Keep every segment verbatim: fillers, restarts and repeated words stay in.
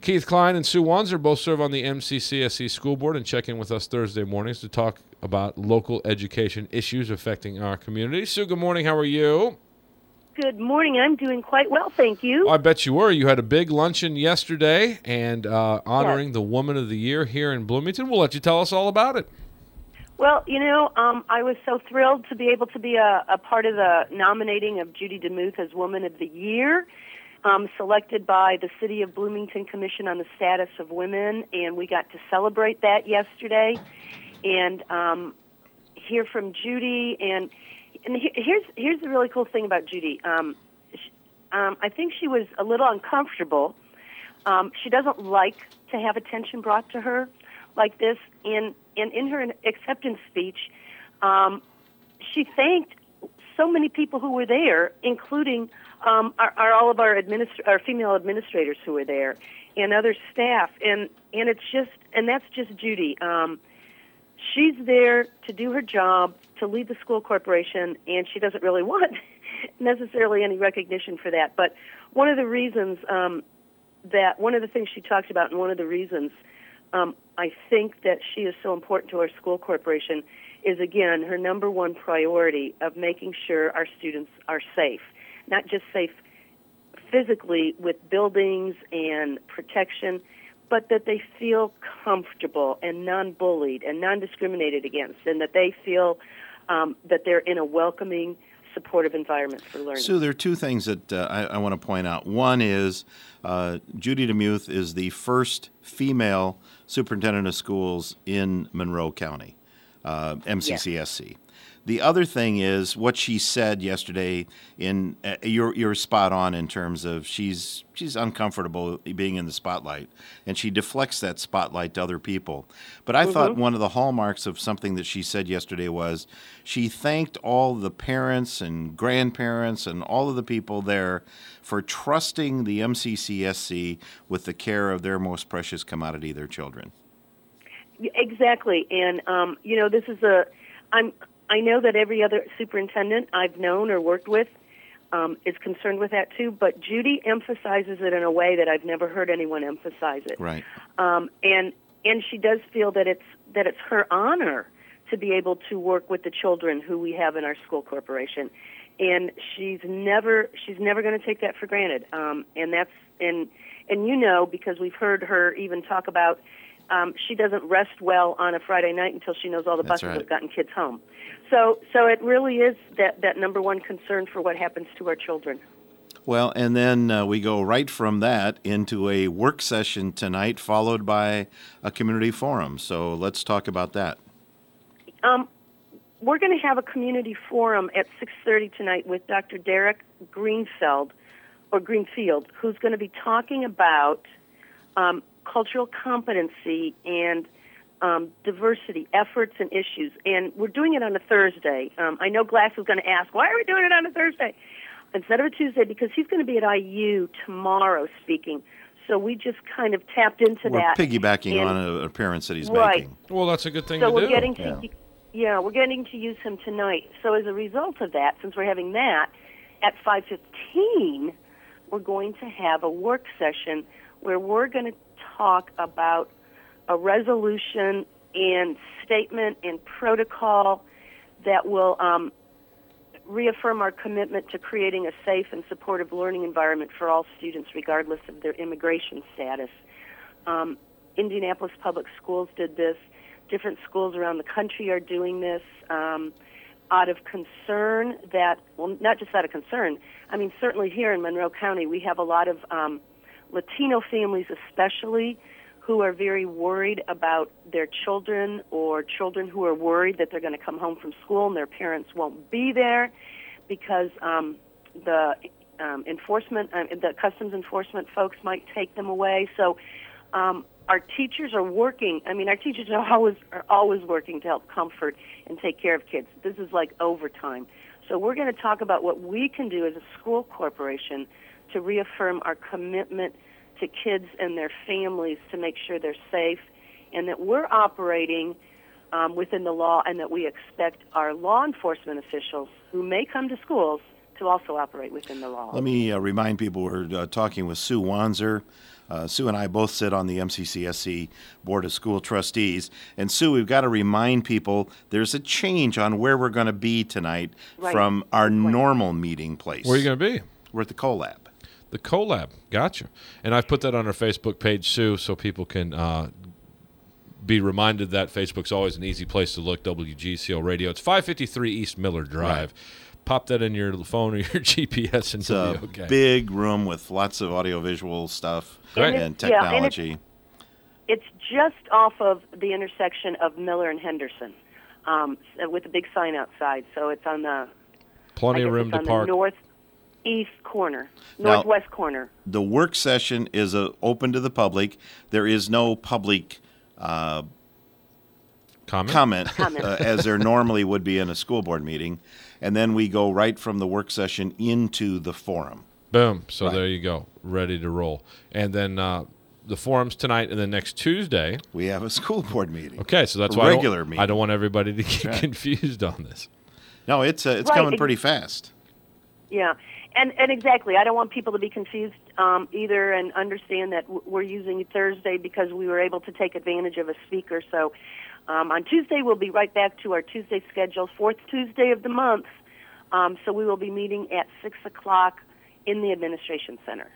Keith Klein and Sue Wanzer both serve on the M C C S C School Board and check in with us Thursday mornings to talk about local education issues affecting our community. Sue, good morning. How are you? Good morning. I'm doing quite well, thank you. Oh, I bet you were. You had a big luncheon yesterday and uh, honoring yes. the Woman of the Year here in Bloomington. We'll let you tell us all about it. Well, you know, um, I was so thrilled to be able to be a, a part of the nominating of Judy DeMuth as Woman of the Year, um, selected by the City of Bloomington Commission on the Status of Women, and we got to celebrate that yesterday and um, hear from Judy. And, and here's here's the really cool thing about Judy. Um, she, um, I think she was a little uncomfortable. Um, she doesn't like to have attention brought to her like this, and, and in her acceptance speech, um, she thanked so many people who were there, including um, our, our, all of our, administ- our female administrators who were there, and other staff, and, and it's just, and that's just Judy. Um, she's there to do her job, to lead the school corporation, and she doesn't really want necessarily any recognition for that. But one of the reasons um, that, one of the things she talked about, and one of the reasons Um, I think that she is so important to our school corporation is, again, her number one priority of making sure our students are safe, not just safe physically with buildings and protection, but that they feel comfortable and non-bullied and non-discriminated against, and that they feel um, that they're in a welcoming, supportive environment for learning. So there are two things that uh, I, I want to point out. One is uh, Judy DeMuth is the first female superintendent of schools in Monroe County, uh, M C C S C. Yes. The other thing is what she said yesterday. In uh, you're you're spot on in terms of she's she's uncomfortable being in the spotlight, and she deflects that spotlight to other people. But I mm-hmm. thought one of the hallmarks of something that she said yesterday was she thanked all the parents and grandparents and all of the people there for trusting the M C C S C with the care of their most precious commodity, their children. Exactly, and um, you know, this is a I'm. I know that every other superintendent I've known or worked with um, is concerned with that too, but Judy emphasizes it in a way that I've never heard anyone emphasize it. Right. Um, and and she does feel that it's that it's her honor to be able to work with the children who we have in our school corporation, and she's never she's never going to take that for granted. Um, and that's and and you know, because we've heard her even talk about. Um, she doesn't rest well on a Friday night until she knows all the That's buses right. have gotten kids home. So, so it really is that, that number one concern for what happens to our children. Well, and then uh, we go right from that into a work session tonight, followed by a community forum. So let's talk about that. Um, we're going to have a community forum at six thirty tonight with Doctor Derek Greenfeld, or Greenfield, who's going to be talking about um, cultural competency and um, diversity efforts and issues. And we're doing it on a Thursday. Um, I know Glass is going to ask, why are we doing it on a Thursday instead of a Tuesday? Because he's going to be at I U tomorrow speaking. So we just kind of tapped into we're that. We're piggybacking and, on an appearance that he's right. making. Well, that's a good thing so to we're do. Getting to, yeah. yeah, we're getting to use him tonight. So as a result of that, since we're having that, at five fifteen, we're going to have a work session where we're going to talk about a resolution and statement and protocol that will um, reaffirm our commitment to creating a safe and supportive learning environment for all students, regardless of their immigration status. Um, Indianapolis Public Schools did this. Different schools around the country are doing this um, out of concern that, well, not just out of concern. I mean, certainly here in Monroe County, we have a lot of um, Latino families especially who are very worried about their children, or children who are worried that they're going to come home from school and their parents won't be there because um, the um, enforcement, uh, the customs enforcement folks might take them away. So um, our teachers are working. I mean, our teachers are always are always working to help comfort and take care of kids. This is like overtime. So we're going to talk about what we can do as a school corporation to reaffirm our commitment to kids and their families to make sure they're safe, and that we're operating um, within the law, and that we expect our law enforcement officials who may come to schools to also operate within the law. Let me uh, remind people we're uh, talking with Sue Wanzer. Uh, Sue and I both sit on the M C C S C Board of School Trustees. And Sue, we've got to remind people there's a change on where we're going to be tonight Right. from our Good point. normal meeting place. Where are you going to be? We're at the CoLab. The CoLab. Gotcha. And I've put that on our Facebook page, Sue, so people can uh, be reminded that Facebook's always an easy place to look, W G C O Radio. It's five fifty-three East Miller Drive. Right. Pop that in your phone or your G P S and It's you'll a be okay. big room with lots of audiovisual stuff Right. and And it's- yeah, and it's- technology. It's just off of the intersection of Miller and Henderson, um, with a big sign outside. So it's on the Plenty I of guess room it's to on park. the northeast corner, Now- northwest corner. The work session is uh, open to the public. There is no public uh, Comment? comment, Comment. uh, as there normally would be in a school board meeting. And then we go right from the work session into the forum. Boom. So Right. there you go. Ready to roll. And then uh, the forums tonight and then next Tuesday. We have a school board meeting. Okay, so that's A why regular I don't, meeting. I don't want everybody to get right. confused on this. No, it's uh, it's Right, coming ex- pretty fast. Yeah, and and exactly. I don't want people to be confused um, either, and understand that w- we're using Thursday because we were able to take advantage of a speaker. So um, on Tuesday we'll be right back to our Tuesday schedule, fourth Tuesday of the month. Um, so we will be meeting at six o'clock in the administration center.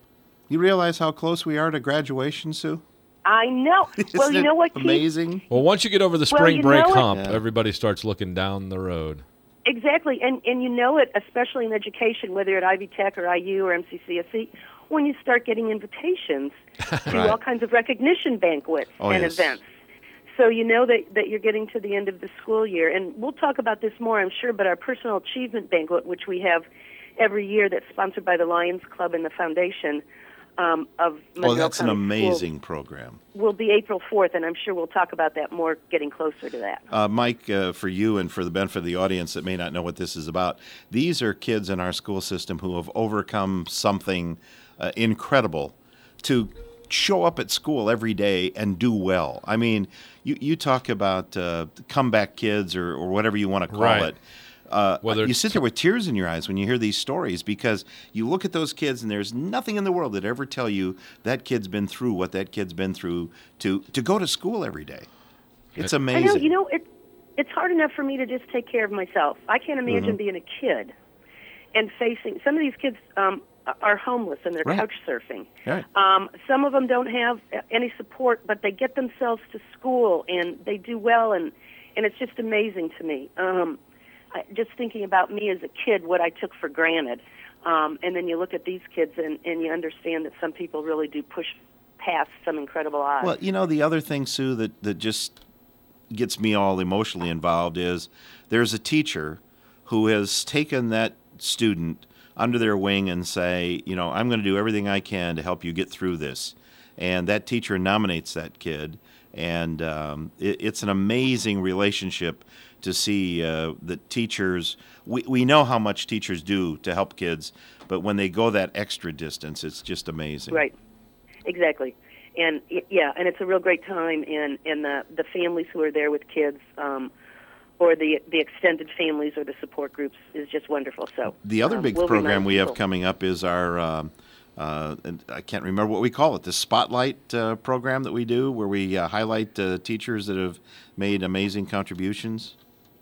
You realize how close we are to graduation, Sue? I know. well, Isn't you know it what, Keith? amazing? Well, once you get over the Well, spring you break know it- hump, Yeah. everybody starts looking down the road. Exactly, and and you know it, especially in education, whether at Ivy Tech or I U or M C C S C, when you start getting invitations to Right. all kinds of recognition banquets Oh, and yes. events. So you know that, that you're getting to the end of the school year. And we'll talk about this more, I'm sure, but our Personal Achievement Banquet, which we have every year that's sponsored by the Lions Club and the Foundation um, of Monroe Oh, that's an County amazing Schools, program. will be April fourth, and I'm sure we'll talk about that more getting closer to that. Uh, Mike, uh, for you and for the benefit of the audience that may not know what this is about, these are kids in our school system who have overcome something uh, incredible to show up at school every day and do well. I mean, you, you talk about uh, comeback kids or, or whatever you want to call Right. it. Uh, Whether you it's sit there with tears in your eyes when you hear these stories because you look at those kids and there's nothing in the world that ever tell you that kid's been through what that kid's been through to, to go to school every day. It's I amazing. know, you know, it, it's hard enough for me to just take care of myself. I can't imagine Mm-hmm. being a kid and facing, some of these kids um, are homeless and they're Right. couch surfing. Right. Um, some of them don't have any support, but they get themselves to school and they do well, and, and it's just amazing to me. Um, I, just thinking about me as a kid, what I took for granted. Um, and then you look at these kids and, and you understand that some people really do push past some incredible odds. Well, you know, the other thing, Sue, that, that just gets me all emotionally involved is there's a teacher who has taken that student under their wing and say, you know, I'm going to do everything I can to help you get through this. And that teacher nominates that kid. And um, it, it's an amazing relationship to see uh, that teachers, we, we know how much teachers do to help kids, but when they go that extra distance, it's just amazing. Right, exactly, and y- yeah, and it's a real great time, and and the the families who are there with kids, um, or the the extended families or the support groups is just wonderful. So The other um, big we'll program remind we have people. coming up is our, um, uh, and I can't remember what we call it, the Spotlight uh, program that we do, where we uh, highlight uh, teachers that have made amazing contributions.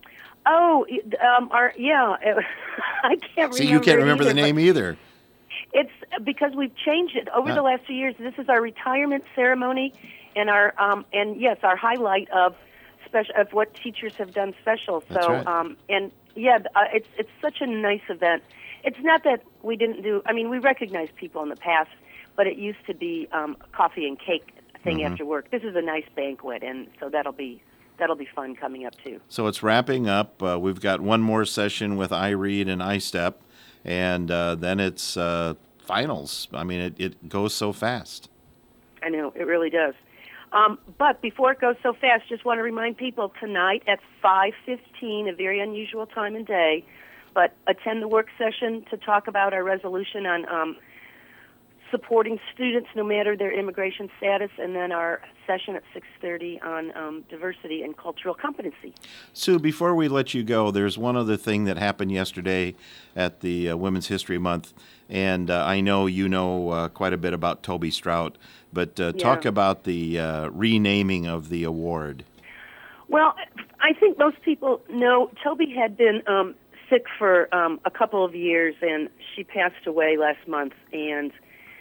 Oh, y- um, our yeah, I can't remember. See, you can't it remember the either, but name either. It's because we've changed it over Huh. the last few years. This is our retirement ceremony, and our um, and yes, our highlight of special of what teachers have done special. So That's right. um, and yeah, uh, it's it's such a nice event. It's not that we didn't do. I mean, we recognized people in the past, but it used to be um, a coffee and cake thing Mm-hmm. after work. This is a nice banquet, and so that'll be that'll be fun coming up too. So it's wrapping up. Uh, we've got one more session with iRead and iStep, and uh, then it's uh, finals. I mean, it, it goes so fast. I know, it really does. Um, but before it goes so fast, just want to remind people tonight at five fifteen, a very unusual time and day, but attend the work session to talk about our resolution on um, supporting students no matter their immigration status, and then our session at six thirty on um, diversity and cultural competency. Sue, before we let you go, there's one other thing that happened yesterday at the uh, Women's History Month, and uh, I know you know uh, quite a bit about Toby Strout, but uh, Yeah. talk about the uh, renaming of the award. Well, I think most people know Toby had been um, sick for um, a couple of years, and she passed away last month. And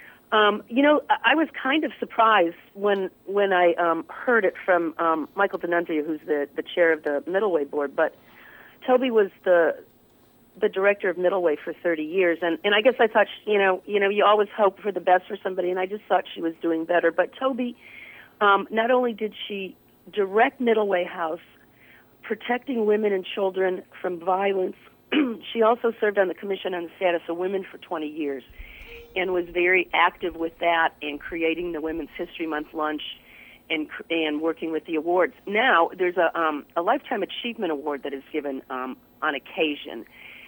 um, you know, I I was kind of surprised when when I um, heard it from um, Michael D'Annunzio, who's the the chair of the Middleway Board. But Toby was the the director of Middleway for thirty years, and and I guess I thought, you know, you know, you always hope for the best for somebody, and I just thought she was doing better. But Toby, um, not only did she direct Middleway House, protecting women and children from violence. She also served on the Commission on the Status of Women for twenty years and was very active with that and creating the Women's History Month lunch and and working with the awards. Now, there's a, um, a Lifetime Achievement Award that is given um, on occasion,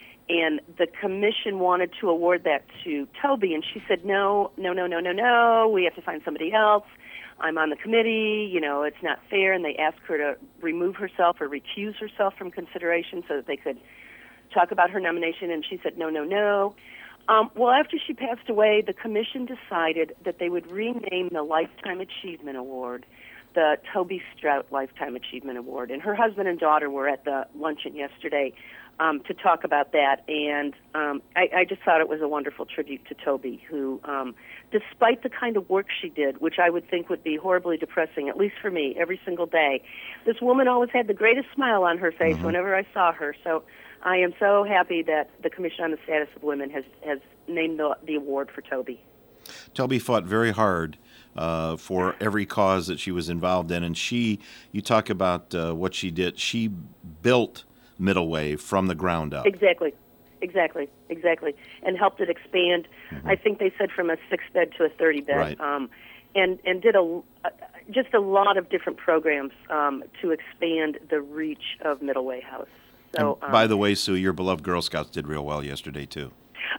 and the Commission wanted to award that to Toby, and she said, no, no, no, no, no, no, we have to find somebody else. I'm on the committee, you know, it's not fair, and they asked her to remove herself or recuse herself from consideration so that they could talk about her nomination, and she said, no, no, no. Um, well, after she passed away, the commission decided that they would rename the Lifetime Achievement Award the Toby Strout Lifetime Achievement Award, and her husband and daughter were at the luncheon yesterday um, to talk about that, and um, I, I just thought it was a wonderful tribute to Toby, who, um, despite the kind of work she did, which I would think would be horribly depressing, at least for me, every single day, this woman always had the greatest smile on her face mm-hmm. whenever I saw her. So I am so happy that the Commission on the Status of Women has, has named the, the award for Toby. Toby fought very hard uh, for every cause that she was involved in, and she, you talk about uh, what she did, she built Middleway from the ground up. Exactly, exactly, exactly, and helped it expand. Mm-hmm. I think they said from a six-bed to a thirty-bed, right. um, and, and did a, uh, just a lot of different programs um, to expand the reach of Middleway House. So, um, by the way, Sue, your beloved Girl Scouts did real well yesterday, too.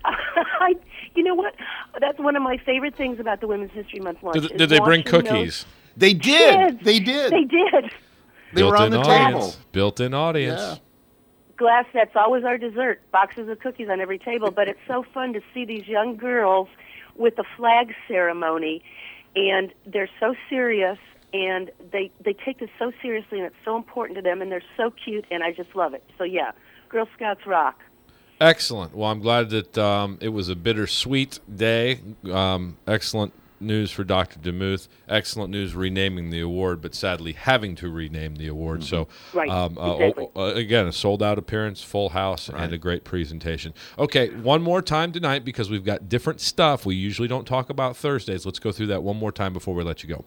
I, you know what? That's one of my favorite things about the Women's History Month lunch. Did, did they bring cookies? Those. They did. Kids. They did. They did. They were on the audience. table. Built-in audience. Yeah. Glass, that's always our dessert. Boxes of cookies on every table. But it's so fun to see these young girls with the flag ceremony, and they're so serious, and they, they take this so seriously, and it's so important to them, and they're so cute, and I just love it. So, yeah, Girl Scouts rock. Excellent. Well, I'm glad that um, it was a bittersweet day. Um, excellent news for Doctor DeMuth. Excellent news renaming the award, but sadly having to rename the award. Mm-hmm. So, right. um, uh, exactly. uh, again, a sold-out appearance, full house, right. and a great presentation. Okay, one more time tonight because we've got different stuff. We usually don't talk about Thursdays. Let's go through that one more time before we let you go.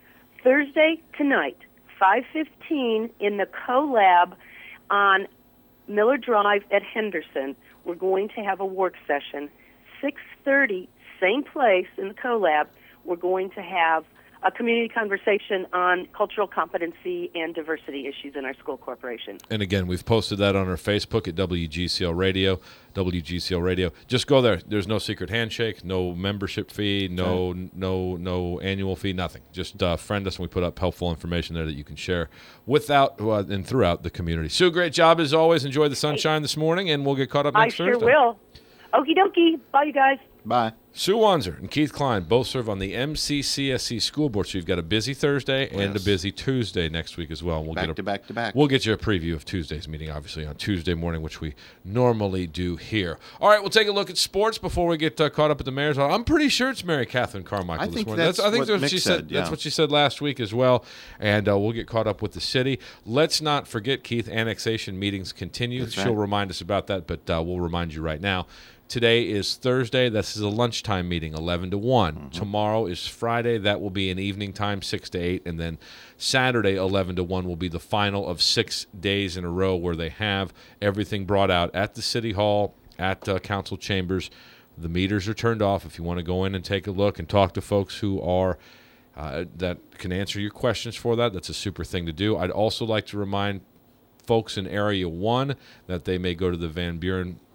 Thursday tonight, five fifteen in the CoLab on Miller Drive at Henderson. We're going to have a work session. six thirty, same place in the CoLab, we're going to have a community conversation on cultural competency and diversity issues in our school corporation. And again, we've posted that on our Facebook at W G C L Radio, W G C L Radio. Just go there. There's no secret handshake, no membership fee, no okay. no no annual fee, nothing. Just uh, friend us, and we put up helpful information there that you can share without uh, and throughout the community. Sue, great job as always. Enjoy the sunshine this morning, and we'll get caught up next Thursday. I sure Thursday. will. Okie dokie. Bye, you guys. Bye. Sue Wanzer and Keith Klein both serve on the M C C S C school board, so you've got a busy Thursday and yes. a busy Tuesday next week as well. We'll back get a, to back to back. We'll get you a preview of Tuesday's meeting, obviously, on Tuesday morning, which we normally do here. All right, we'll take a look at sports before we get uh, caught up at the mayor's. I'm pretty sure it's Mary Catherine Carmichael I this think morning. That's, that's I think what, that's what she said. said. Yeah. That's what she said last week as well, and uh, we'll get caught up with the city. Let's not forget, Keith, annexation meetings continue. That's She'll right. remind us about that, but uh, we'll remind you right now. Today is Thursday. This is a lunchtime meeting, eleven to one. Mm-hmm. Tomorrow is Friday. That will be an evening time, six to eight. And then Saturday, eleven to one, will be the final of six days in a row where they have everything brought out at the City Hall, at uh, council chambers. The meters are turned off. If you want to go in and take a look and talk to folks who are uh, that can answer your questions for that, that's a super thing to do. I'd also like to remind folks in Area one that they may go to the Van Buren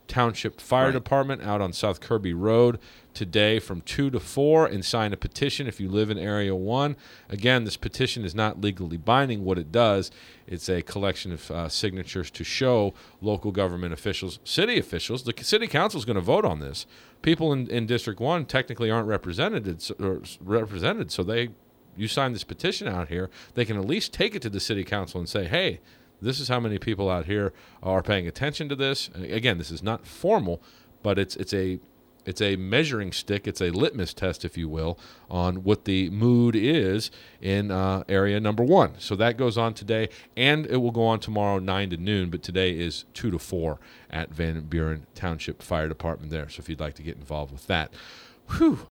Township Fire Right. Department out on South Kirby Road today from two to four and sign a petition if you live in Area one. Again, this petition is not legally binding. What it does, it's a collection of uh, signatures to show local government officials, city officials. The city council is going to vote on this. People in, in District one technically aren't represented, so- or represented, so they, you sign this petition out here, they can at least take it to the city council and say, hey, this is how many people out here are paying attention to this. Again, this is not formal, but it's it's a it's a measuring stick. It's a litmus test, if you will, on what the mood is in uh, area number one. So that goes on today, and it will go on tomorrow, nine to noon. But today is two to four at Van Buren Township Fire Department there. So if you'd like to get involved with that. Whew,